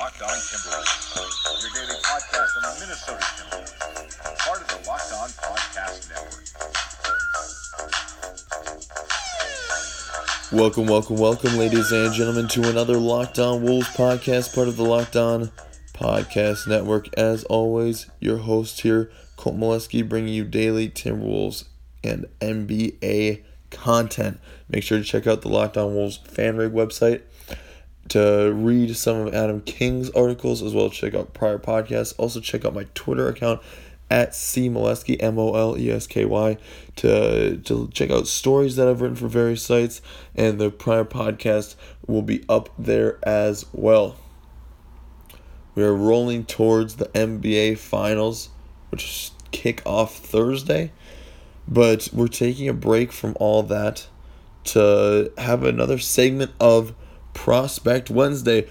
Locked On Timberwolves, your daily podcast on the Minnesota Timberwolves, part of the Locked On Podcast Network. Welcome, ladies and gentlemen, to another Locked On Wolves podcast, part of the Locked On Podcast Network. As always, your host here, Colt Molesky, bringing you daily Timberwolves and NBA content. Make sure to check out the Locked On Wolves FanRag website to read some of Adam King's articles, as well as check out prior podcasts. Also check out my Twitter account at cmolesky, Molesky, to check out stories that I've written for various sites, and the prior podcast will be up there as well. We are rolling towards the NBA Finals, which kick off Thursday, but we're taking a break from all that to have another segment of Prospect Wednesday.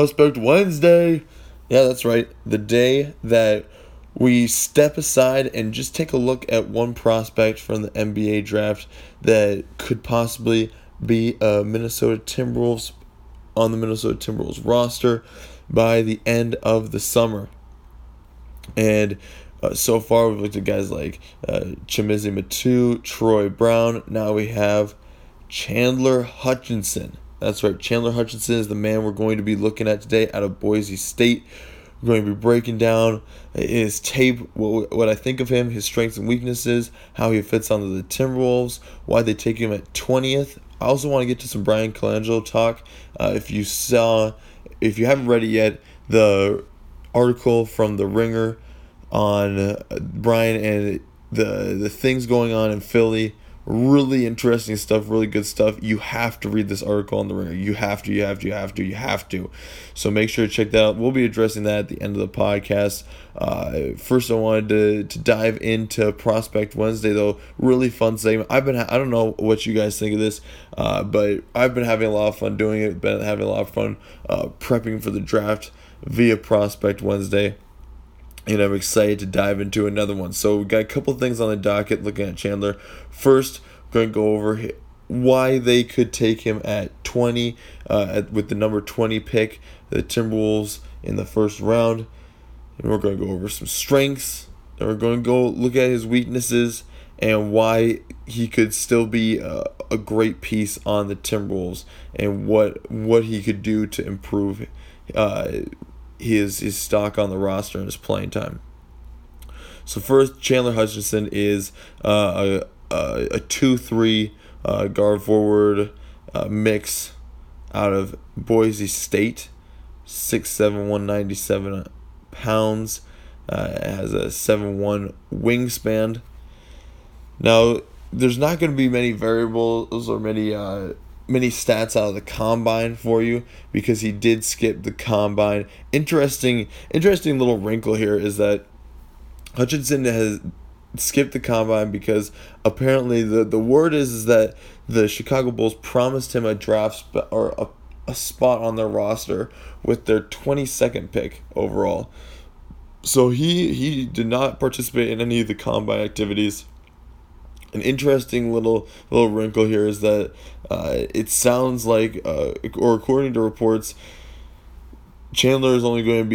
Yeah, that's right. The day that we step aside and just take a look at one prospect from the NBA draft that could possibly be a Minnesota Timberwolves on the Minnesota Timberwolves roster by the end of the summer. And so far we've looked at guys like Chimezie Metu, Troy Brown. Now we have Chandler Hutchinson. That's right, Chandler Hutchinson is the man we're going to be looking at today out of Boise State. We're going to be breaking down his tape, what I think of him, his strengths and weaknesses, how he fits onto the Timberwolves, why they take him at 20th. I also want to get to some Bryan Colangelo talk. If you haven't read it yet, the article from The Ringer on Bryan and the things going on in Philly, really interesting stuff, really good stuff. You have to read this article on The Ringer. You have to. So make sure to check that out. We'll be addressing that at the end of the podcast. First, I wanted to dive into Prospect Wednesday, though. Really fun segment. I don't know what you guys think of this, but I've been having a lot of fun doing it. Been having a lot of fun prepping for the draft via Prospect Wednesday. And I'm excited to dive into another one. So we got a couple things on the docket looking at Chandler. First, we're going to go over why they could take him at 20, with the number 20 pick, the Timberwolves in the first round. And we're going to go over some strengths. And we're going to go look at his weaknesses and why he could still be a great piece on the Timberwolves, and what he could do to improve his stock on the roster and his playing time. So first, Chandler Hutchinson is a 2-3 guard forward mix out of Boise State, 6'7", 197 pounds, has a 7'1" wingspan. Now, there's not going to be many variables or many stats out of the combine for you, because he did skip the combine. Interesting little wrinkle here is that Hutchinson has skipped the combine because apparently the word is that the Chicago Bulls promised him a draft or a spot on their roster with their 22nd pick overall. So he did not participate in any of the combine activities. An interesting little wrinkle here is that it sounds like, or according to reports, Chandler is only going to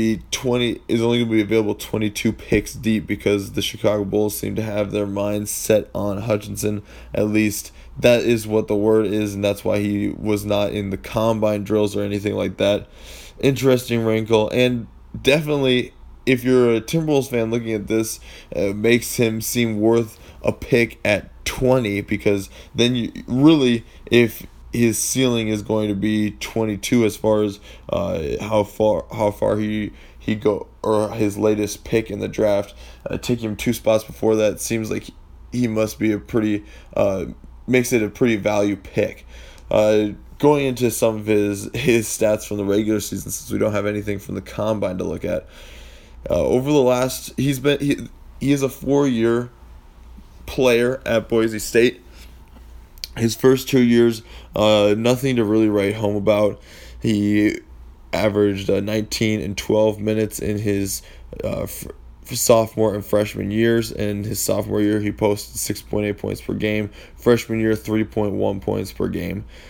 be available 22 picks deep, because the Chicago Bulls seem to have their minds set on Hutchinson. At least that is what the word is, and that's why he was not in the combine drills or anything like that. Interesting wrinkle, and definitely, if you're a Timberwolves fan looking at this, makes him seem worth a pick at 20, because then you really, if his ceiling is going to be 22 as far as how far he go, or his latest pick in the draft, taking him 2 spots before that, seems like he must be a pretty makes it a pretty value pick. Going into some of his stats from the regular season, since we don't have anything from the combine to look at, over the last, he is a 4-year player at Boise State. His first 2 years, nothing to really write home about. He averaged 19 and 12 minutes in his sophomore and freshman years. In his sophomore year, he posted 6.8 points per game. Freshman year, 3.1 points per game.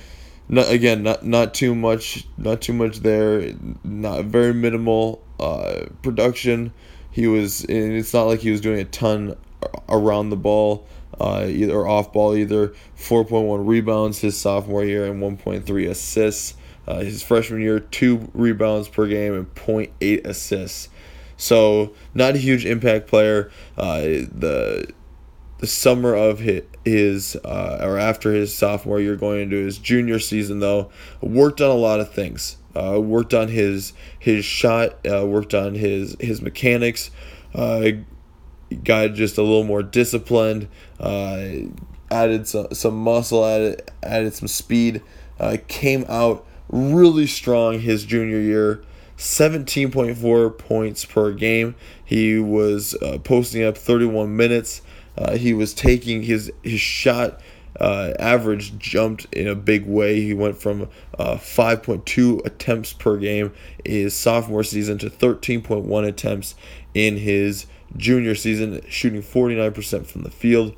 not too much there. Not very minimal production. And it's not like he was doing a ton around the ball, either or off ball either. 4.1 rebounds his sophomore year and 1.3 assists. His freshman year, 2 rebounds per game and 0.8 assists. So not a huge impact player. The summer of his or after his sophomore year, going into his junior season, though, worked on a lot of things. Worked on his shot, worked on his mechanics, got just a little more disciplined, added some muscle, added some speed, came out really strong his junior year. 17.4 points per game. He was posting up 31 minutes. He was taking his shot average jumped in a big way. He went from 5.2 attempts per game his sophomore season to 13.1 attempts in his junior season, shooting 49% from the field,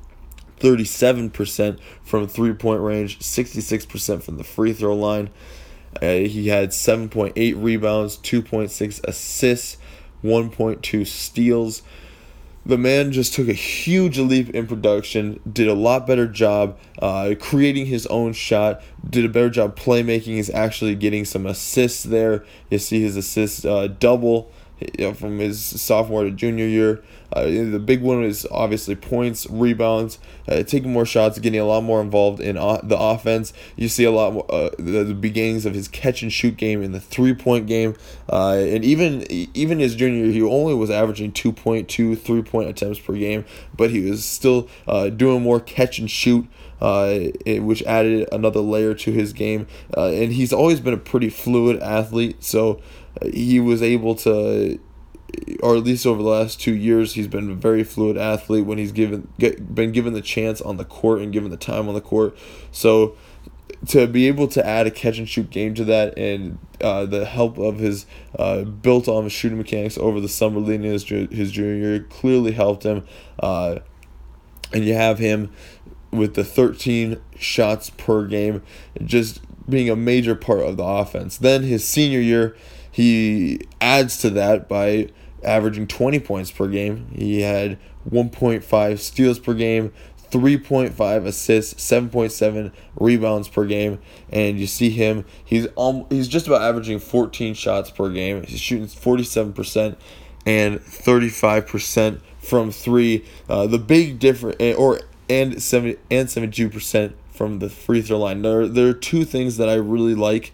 37% from 3-point range, 66% from the free throw line. He had 7.8 rebounds, 2.6 assists, 1.2 steals. The man just took a huge leap in production, did a lot better job creating his own shot, did a better job playmaking. He's actually getting some assists there. You see his assists double from his sophomore to junior year. The big one is obviously points, rebounds, taking more shots, getting a lot more involved in the offense. You see a lot more the beginnings of his catch and shoot game in the 3-point game, and even his junior year, he only was averaging 2.2 3-point attempts per game, but he was still doing more catch and shoot, which added another layer to his game. And he's always been a pretty fluid athlete, so he was able to, or at least over the last 2 years, he's been a very fluid athlete when he's been given the chance on the court and given the time on the court. So to be able to add a catch and shoot game to that, and the help of his built on shooting mechanics over the summer leading his junior year clearly helped him. And you have him with the 13 shots per game just being a major part of the offense. Then his senior year, he adds to that by averaging 20 points per game. He had 1.5 steals per game, 3.5 assists, 7.7 rebounds per game, and you see him, he's just about averaging 14 shots per game. He's shooting 47% and 35% from 3. The big difference, and 72% from the free throw line. There are 2 things that I really like,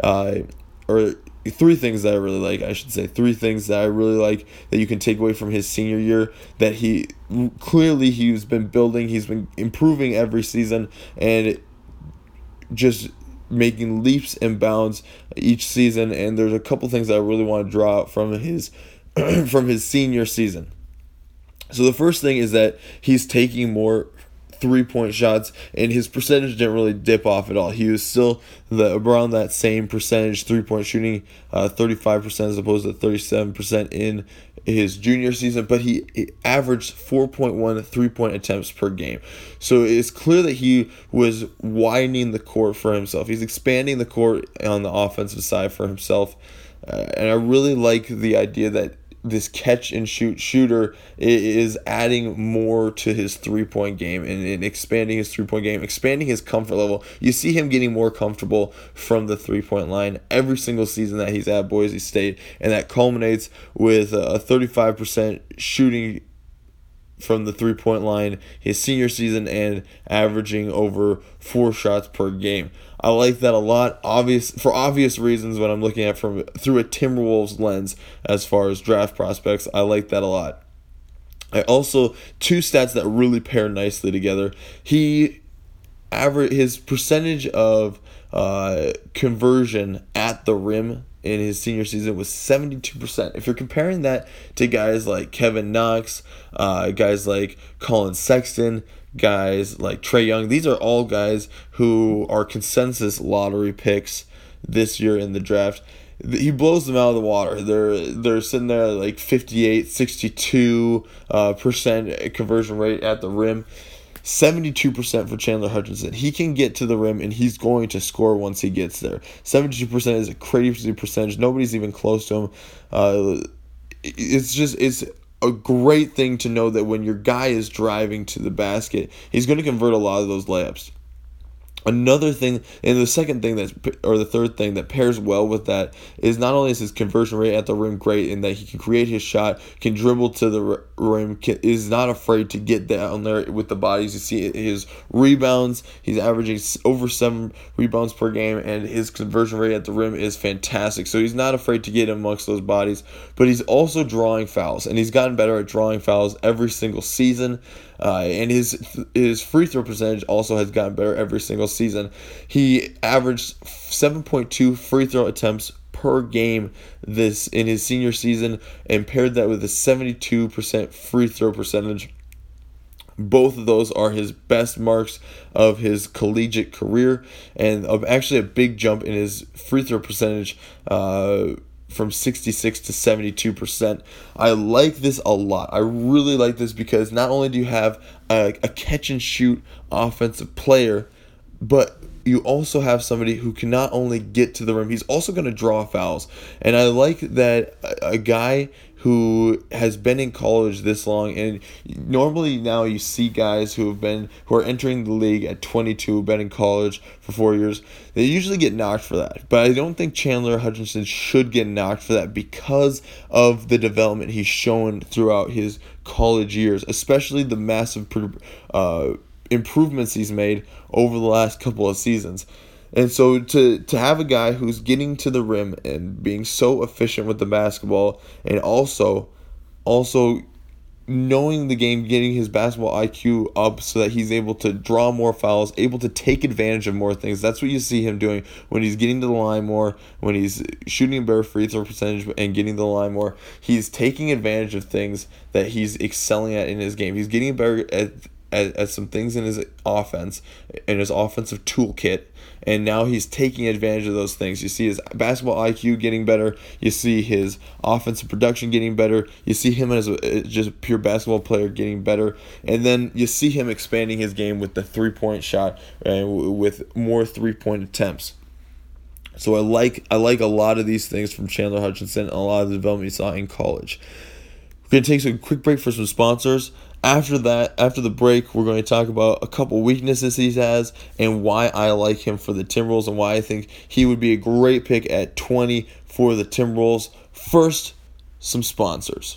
or 3 things that I really like, I should say. 3 things that I really like that you can take away from his senior year, that he's been building, he's been improving every season, and just making leaps and bounds each season. And there's a couple things that I really want to draw out from his from his senior season. So the first thing is that he's taking more 3-point shots, and his percentage didn't really dip off at all. He was still around that same percentage, 3-point shooting, 35% as opposed to 37% in his junior season, but he averaged 4.1 3-point attempts per game. So it's clear that he was widening the court for himself. He's expanding the court on the offensive side for himself, and I really like the idea that this catch and shoot shooter is adding more to his 3-point game and expanding his 3-point game, expanding his comfort level. You see him getting more comfortable from the 3-point line every single season that he's at Boise State, and that culminates with a 35% shooting from the 3-point line his senior season and averaging over 4 shots per game. I like that a lot, for obvious reasons when I'm looking at through a Timberwolves lens as far as draft prospects. I like that a lot. I also, 2 stats that really pair nicely together. His percentage of conversion at the rim in his senior season was 72%. If you're comparing that to guys like Kevin Knox, guys like Colin Sexton, guys like Trae Young, these are all guys who are consensus lottery picks this year in the draft. He blows them out of the water. They're sitting there like 58, 62% conversion rate at the rim. 72% for Chandler Hutchinson. He can get to the rim, and he's going to score once he gets there. 72% is a crazy percentage. Nobody's even close to him. It's a great thing to know that when your guy is driving to the basket, he's going to convert a lot of those layups. Another thing, and the third thing that pairs well with that is not only is his conversion rate at the rim great in that he can create his shot, can dribble to the rim, is not afraid to get down there with the bodies. You see his rebounds, he's averaging over 7 rebounds per game, and his conversion rate at the rim is fantastic. So he's not afraid to get amongst those bodies, but he's also drawing fouls, and he's gotten better at drawing fouls every single season. And his free throw percentage also has gotten better every single season. He averaged 7.2 free throw attempts per game in his senior season, and paired that with a 72% free throw percentage. Both of those are his best marks of his collegiate career, and actually a big jump in his free throw percentage from 66 to 72%. I like this a lot. I really like this because not only do you have a catch and shoot offensive player, but you also have somebody who can not only get to the rim, he's also going to draw fouls. And I like that a guy who has been in college this long, and normally now you see guys who are entering the league at 22, who've been in college for 4 years, they usually get knocked for that. But I don't think Chandler Hutchinson should get knocked for that because of the development he's shown throughout his college years, especially the massive improvements he's made over the last couple of seasons. And so to have a guy who's getting to the rim and being so efficient with the basketball, and also knowing the game, getting his basketball IQ up so that he's able to draw more fouls, able to take advantage of more things. That's what you see him doing when he's getting to the line more, when he's shooting a better free throw percentage and getting to the line more. He's taking advantage of things that he's excelling at in his game. He's getting better at some things in his offense, in his offensive toolkit, and now he's taking advantage of those things. You see his basketball IQ getting better. You see his offensive production getting better. You see him as just a pure basketball player getting better. And then you see him expanding his game with the three-point shot and with more three-point attempts. So I like a lot of these things from Chandler Hutchinson and a lot of the development he saw in college. We're going to take a quick break for some sponsors. After the break, we're going to talk about a couple weaknesses he has and why I like him for the Timberwolves and why I think he would be a great pick at 20 for the Timberwolves. First, some sponsors.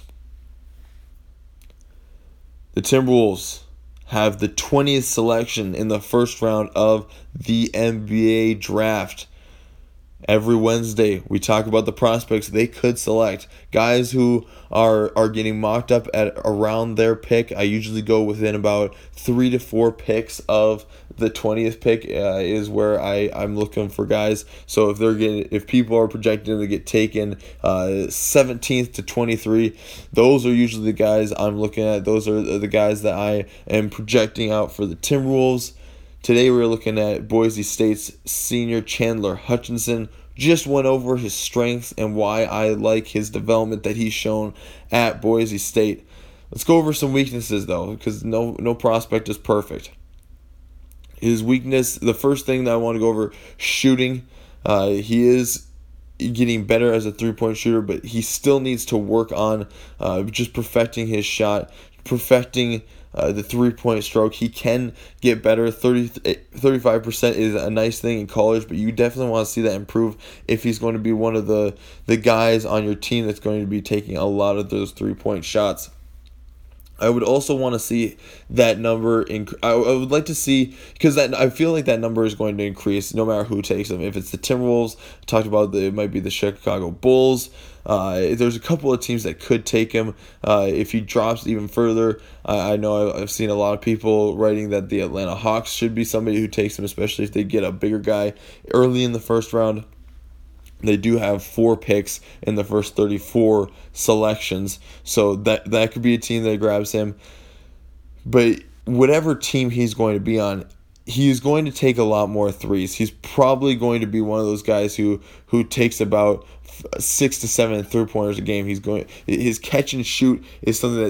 The Timberwolves have the 20th selection in the first round of the NBA draft. Every Wednesday, we talk about the prospects they could select. Guys who are getting mocked up at around their pick. I usually go within about 3 to 4 picks of the 20th pick is where I'm looking for guys. So if people are projecting to get taken 17th to 23, those are usually the guys I'm looking at. Those are the guys that I am projecting out for the Timberwolves. Today we're looking at Boise State's senior Chandler Hutchinson. Just went over his strengths and why I like his development that he's shown at Boise State. Let's go over some weaknesses though, because no prospect is perfect. His weakness, the first thing that I want to go over, shooting. He is getting better as a three-point shooter, but he still needs to work on just perfecting his shot, perfecting the three-point stroke. He can get better. 35% is a nice thing in college, but you definitely want to see that improve if he's going to be one of the guys on your team that's going to be taking a lot of those three-point shots. I would also want to see that number. I would like to see, because I feel like that number is going to increase no matter who takes him. If it's the Timberwolves, talked about it might be the Chicago Bulls. There's a couple of teams that could take him if he drops even further. I know I've seen a lot of people writing that the Atlanta Hawks should be somebody who takes him, especially if they get a bigger guy early in the first round. They do have 4 picks in the first 34 selections, so that could be a team that grabs him. But whatever team he's going to be on, he's going to take a lot more threes. He's probably going to be one of those guys who takes about 6 to 7 3-pointers a game. His catch and shoot is something that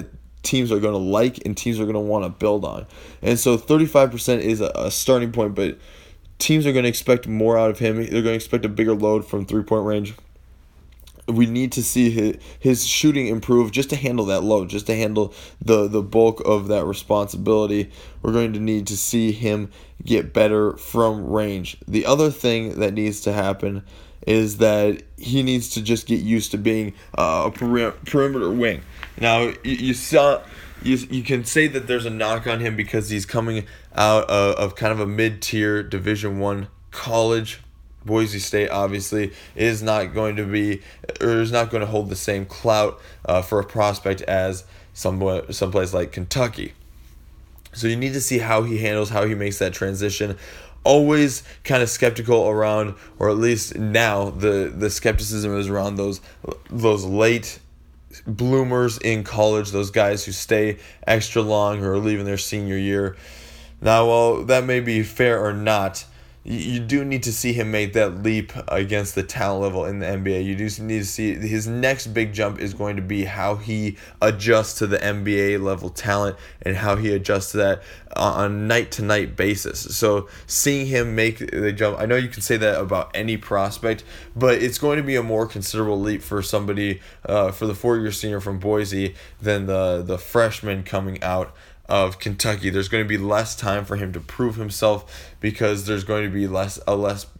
teams are going to like and teams are going to want to build on. And so 35% is a starting point, but teams are going to expect more out of him. They're going to expect a bigger load from three-point range. We need to see his shooting improve just to handle that load, just to handle the bulk of that responsibility. We're going to need to see him get better from range. The other thing that needs to happen is that he needs to just get used to being a perimeter wing. Now, you can say that there's a knock on him because he's coming out of kind of a mid-tier Division I college. Boise State obviously is not going to hold the same clout for a prospect as someplace like Kentucky. So you need to see how he makes that transition. Always kind of skeptical around, or at least now the skepticism is around those late bloomers in college, those guys who stay extra long or are leaving their senior year. Now, while that may be fair or not, you do need to see him make that leap against the talent level in the NBA. You do need to see his next big jump is going to be how he adjusts to the NBA level talent and how he adjusts to that on a night-to-night basis. So seeing him make the jump, I know you can say that about any prospect, but it's going to be a more considerable leap for somebody, for the 4-year senior from Boise than the freshman coming out of Kentucky. There's going to be less time for him to prove himself because there's going to be a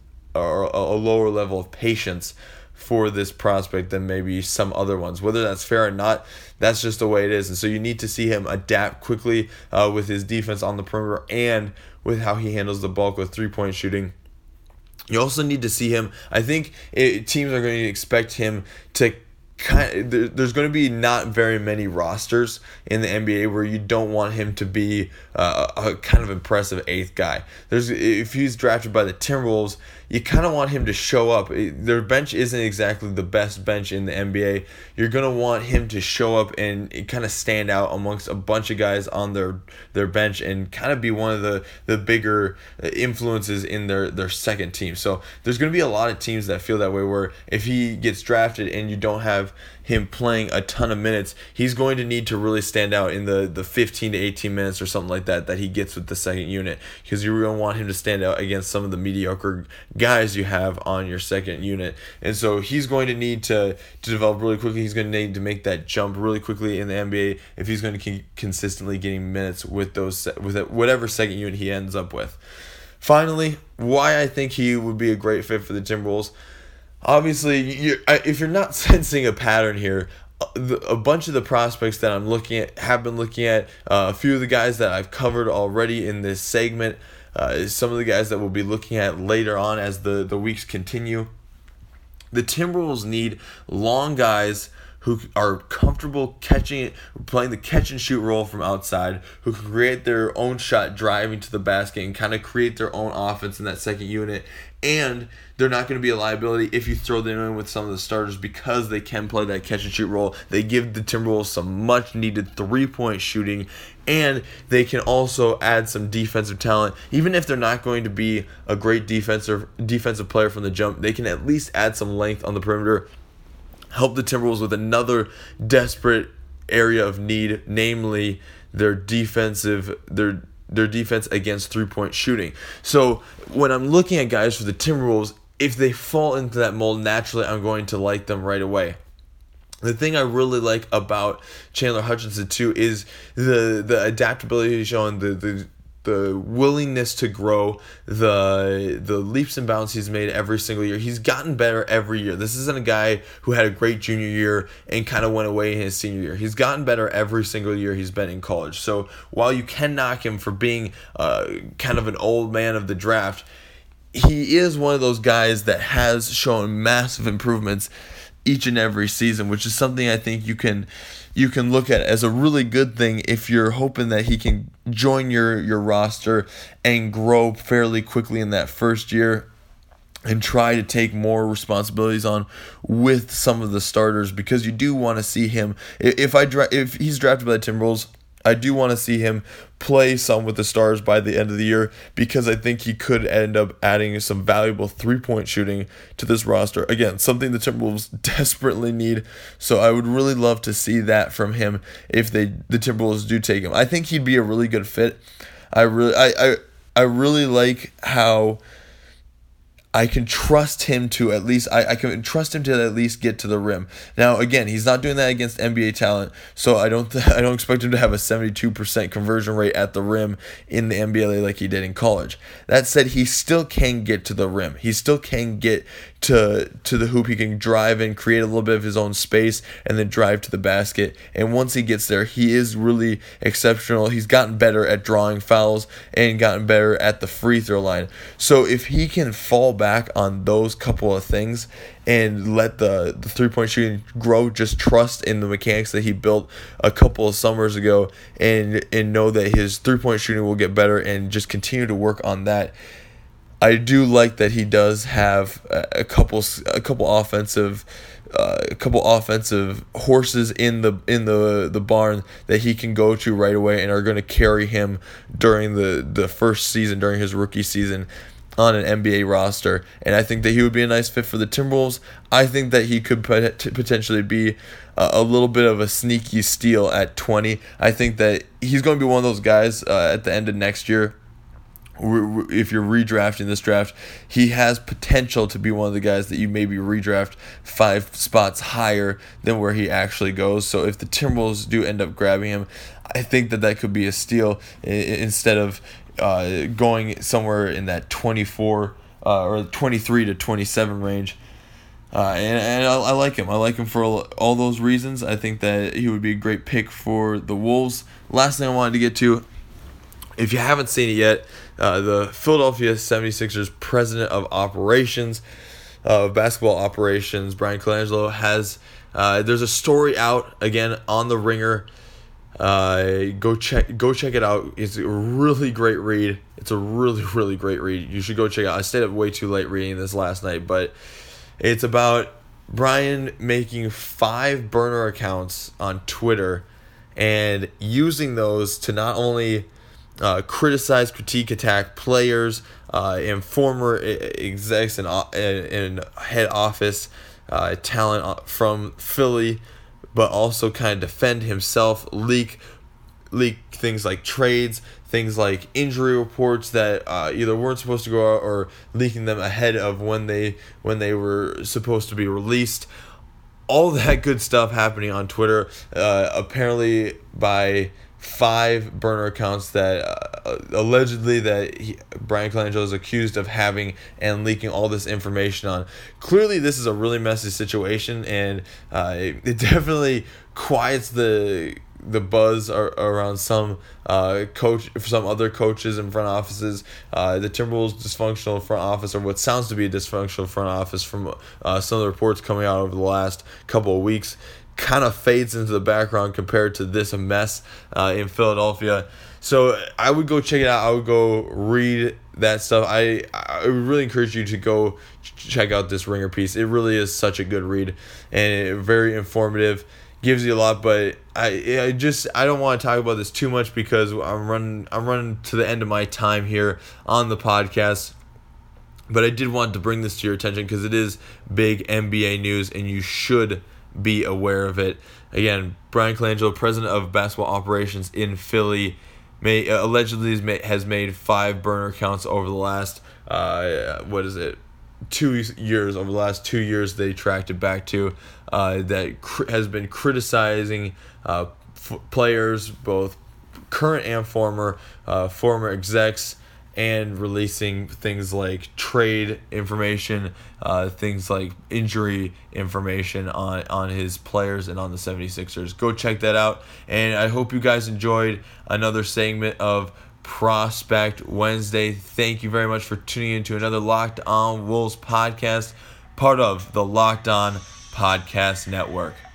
lower level of patience for this prospect than maybe some other ones. Whether that's fair or not, that's just the way it is. And so you need to see him adapt quickly with his defense on the perimeter and with how he handles the bulk of three-point shooting. You also need to see him, I think teams are going to expect him to there's going to be not very many rosters in the NBA where you don't want him to be a kind of impressive eighth guy. If he's drafted by the Timberwolves, you kind of want him to show up. Their bench isn't exactly the best bench in the NBA. You're going to want him to show up and kind of stand out amongst a bunch of guys on their bench and kind of be one of the bigger influences in their second team. So there's going to be a lot of teams that feel that way, where if he gets drafted and you don't have him playing a ton of minutes, he's going to need to really stand out in the 15 to 18 minutes or something like that he gets with the second unit, because you're going to want him to stand out against some of the mediocre guys you have on your second unit. And so he's going to need to develop really quickly. He's going to need to make that jump really quickly in the NBA if he's going to keep consistently getting minutes with whatever second unit he ends up with. Finally, why I think he would be a great fit for the Timberwolves. Obviously, if you're not sensing a pattern here, a bunch of the prospects that I'm looking at have been looking at, a few of the guys that I've covered already in this segment, some of the guys that we'll be looking at later on as the weeks continue. The Timberwolves need long guys who are comfortable playing the catch and shoot role from outside, who can create their own shot driving to the basket and kind of create their own offense in that second unit. And they're not going to be a liability if you throw them in with some of the starters, because they can play that catch and shoot role. They give the Timberwolves some much needed 3-point shooting, and they can also add some defensive talent. Even if they're not going to be a great defensive player from the jump, they can at least add some length on the perimeter, help the Timberwolves with another desperate area of need, namely their defense against 3-point shooting. So when I'm looking at guys for the Timberwolves, if they fall into that mold, naturally I'm going to like them right away. The thing I really like about Chandler Hutchinson too is the adaptability he's shown, the willingness to grow, the leaps and bounds he's made every single year. He's gotten better every year. This isn't a guy who had a great junior year and kind of went away in his senior year. He's gotten better every single year he's been in college. So while you can knock him for being kind of an old man of the draft, he is one of those guys that has shown massive improvements each and every season, which is something I think you can look at as a really good thing if you're hoping that he can join your roster and grow fairly quickly in that first year and try to take more responsibilities on with some of the starters, because you do want to see him. If he's drafted by the Timberwolves, I do want to see him play some with the Stars by the end of the year, because I think he could end up adding some valuable three-point shooting to this roster. Again, something the Timberwolves desperately need, so I would really love to see that from him if the Timberwolves do take him. I think he'd be a really good fit. I really like how I can trust him to at least I can trust him to at least get to the rim. Now again, he's not doing that against NBA talent, so I don't expect him to have a 72% conversion rate at the rim in the NBA like he did in college. That said, he still can get to the rim. He still can get to the hoop. He can drive and create a little bit of his own space and then drive to the basket. And once he gets there, he is really exceptional. He's gotten better at drawing fouls and gotten better at the free throw line. So if he can fall back on those couple of things and let the three-point shooting grow, just trust in the mechanics that he built a couple of summers ago, and know that his three-point shooting will get better, and just continue to work on that. I do like that he does have a couple offensive horses in the barn that he can go to right away and are going to carry him during the first season, during his rookie season on an NBA roster. And I think that he would be a nice fit for the Timberwolves. I think that he could potentially be a little bit of a sneaky steal at 20. I think that he's going to be one of those guys at the end of next year. If you're redrafting this draft, he has potential to be one of the guys that you maybe redraft 5 spots higher than where he actually goes. So if the Timberwolves do end up grabbing him, I think that could be a steal instead of going somewhere in that 24 or 23 to 27 range. And I like him. I like him for all those reasons. I think that he would be a great pick for the Wolves. Last thing I wanted to get to, if you haven't seen it yet, the Philadelphia 76ers president of operations, basketball operations, Brian Colangelo, has there's a story out again on The Ringer. Go check it out. It's a really great read. It's a really great read. You should go check it out. I stayed up way too late reading this last night, but it's about Brian making 5 burner accounts on Twitter and using those to not only criticize, critique, attack players and former execs and head office talent from Philly, but also kind of defend himself, leak things like trades, things like injury reports that either weren't supposed to go out, or leaking them ahead of when they were supposed to be released. All that good stuff happening on Twitter, apparently by 5 burner accounts that allegedly Brian Colangelo is accused of having and leaking all this information on. Clearly, this is a really messy situation, and it definitely quiets the buzz around some other coaches and front offices. The Timberwolves' dysfunctional front office, or what sounds to be a dysfunctional front office from some of the reports coming out over the last couple of weeks, kind of fades into the background compared to this mess in Philadelphia. So I would go check it out. I would go read that stuff. I would really encourage you to go check out this Ringer piece. It really is such a good read and very informative. Gives you a lot, but I don't want to talk about this too much because I'm running to the end of my time here on the podcast. But I did want to bring this to your attention because it is big NBA news and you should be aware of it. Again, Brian Colangelo, president of basketball operations in Philly, allegedly has made 5 burner accounts over the last 2 years. Over the last 2 years, they tracked it back to that has been criticizing players, both current and former execs, and releasing things like trade information, things like injury information on his players and on the 76ers. Go check that out. And I hope you guys enjoyed another segment of Prospect Wednesday. Thank you very much for tuning in to another Locked On Wolves podcast, part of the Locked On Podcast Network.